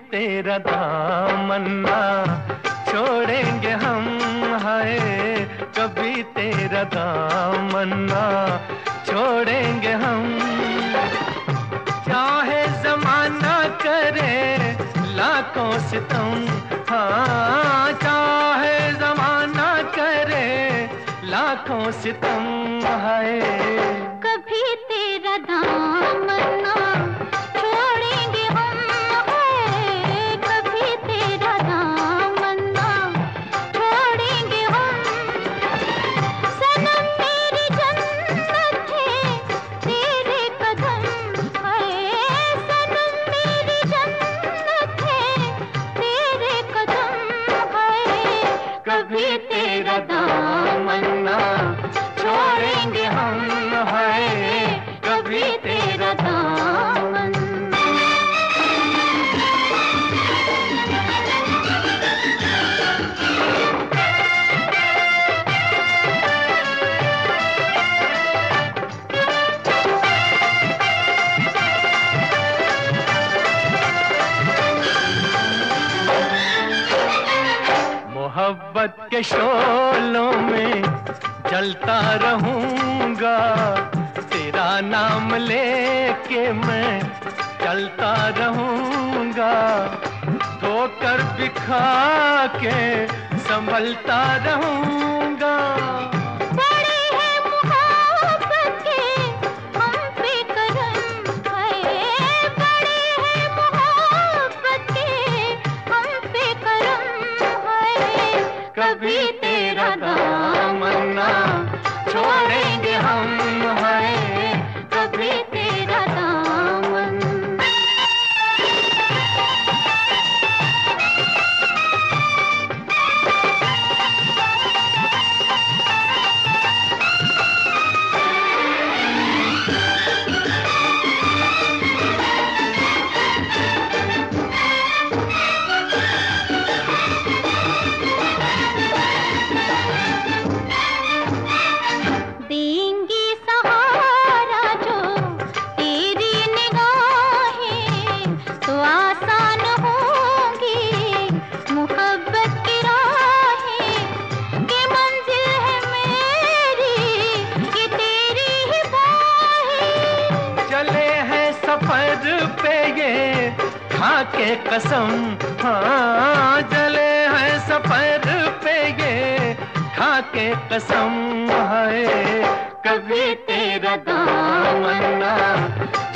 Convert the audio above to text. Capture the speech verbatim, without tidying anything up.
तेरा दामन्ना छोड़ेंगे हम, हाय कभी तेरा दामन्ना छोड़ेंगे हम। चाहे जमाना करे लाखों सितम, हाँ चाहे जमाना करे लाखों सितम, हाय कभी तेरा दामन्ना छोड़ेंगे हम, हाय कभी तेरा दामन्ना छोड़ेंगे हम। सनम मेरी जन्नत है तेरे कदम, हाय सनम मेरी जन्नत है तेरे कदम, हाय कभी तेरा दामन्ना छोड़ेंगे हम, हाय कभी तेरा दामन्ना। मोहब्बत के शोलों में जलता रहूंगा, तेरा नाम लेके मैं चलता रहूंगा। धोकर बिखा के संभलता रहूंगा। बड़े हैं मोहब्बत के हम पे करम, हाय बड़े हैं मोहब्बत के हम पे करम, हाय कभी तेरा दामन्ना छोड़ेंगे हम, हाय कभी तेरा दामन्ना। देंगी सहारा जो तेरी निगाहें, तो आसान होंगी मोहब्बत की राहें। कि मंजिल है मेरी ये तेरी ही बाहें। चले हैं सफर पे ये खा के कसम, हाँ चले हैं सफर पे ये खा के कसम, हाय कभी तेरा दामन्ना